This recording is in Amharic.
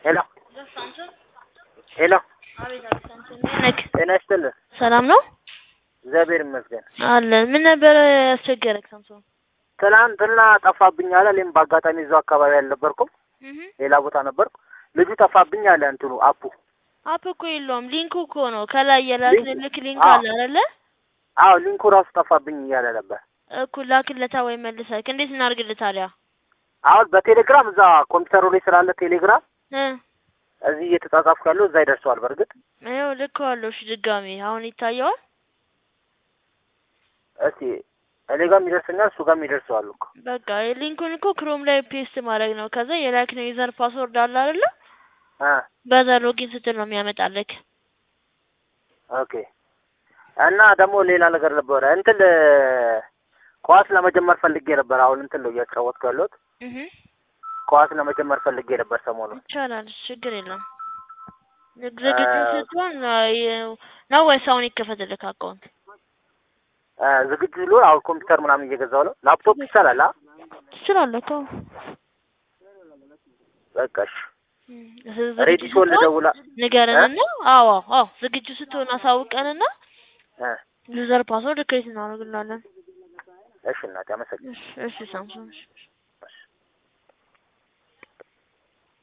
ሄሎ ሳምሶን ሄሎ አቤት አቤት ሳምሶን ነክ ጤና ይስጥልኝ። ሰላም ነው እግዚአብሔር ይመስገን። አለ ምን ነበር ያስቸገረክ ሳምሶን? ትናንትና ጠፋብኝ አለ። እኔም በአጋጣሚ እዛው አካባቢ አልነበርኩም፣ ሌላ ቦታ ነበርኩ። ልጁ ጠፋብኝ አለ። እንትኑ አፑ እኮ የለውም ሊንኩ እኮ ነው ከላይ የላክልክ ሊንክ አለ አይደለ? አዎ ሊንኩ ራሱ ጠፋብኝ እያለ ነበር እኮ ላክለታ ወይ መልሰክ። እንዴት እናርግልህ ታዲያ? አሁን በቴሌግራም እዛ ኮምፒውተሩ ላይ ስላለ ቴሌግራም እዚህ እየተጻጻፍኩ ያለው እዛ ይደርሰዋል። በርግጥ ይኸው ልኬዋለሁ። እሺ ድጋሚ አሁን ይታየዋል። እስቲ እኔ ጋርም ይደርሰኛል፣ እሱ ጋርም ይደርሰዋል እኮ። በቃ ሊንኩን እኮ ክሮም ላይ ፔስት ማድረግ ነው። ከዛ የላክነው ዩዘር ፓስወርድ አለ አይደለ? በዛ ሎጊን ስትል ነው የሚያመጣልክ። ኦኬ። እና ደግሞ ሌላ ነገር ነበር። እንትን ኳስ ለመጀመር ፈልጌ ነበር። አሁን እንትን ነው እያጫወትኩ ያለሁት። ኳስ ለመጀመር ፈልጌ ነበር ሰሞኑን። ይቻላል፣ ችግር የለም። ዝግጁ ስትሆን ነው ወይስ አሁን ይከፈትልክ አካውንት? ዝግጁ ሉ አሁን ኮምፒውተር ምናምን እየገዛው ነው። ላፕቶፕ ይቻላል? ትችላለህ እኮ። በቃ እሺ። ሬዲ ሶል ደውላ ንገረንና፣ አዎ ዝግጁ ስትሆን አሳውቀንና ዩዘር ፓስወርድ ክሬት እናደርግላለን። እሺ እናቴ አመሰግናለሁ። እሺ ሳምሶን።